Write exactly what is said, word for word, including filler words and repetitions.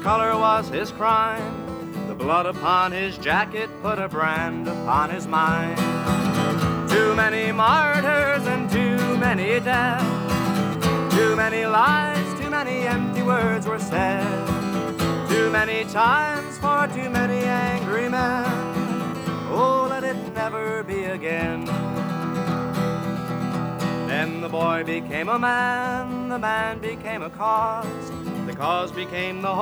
color was his crime. The blood upon his jacket put a brand upon his mind. Too many martyrs and too many dead. Too many lies, too many empty words were said. Too many times for too many angry men. Oh, let it never be again. Then the boy became a man, the man became a cause, the cause became the whole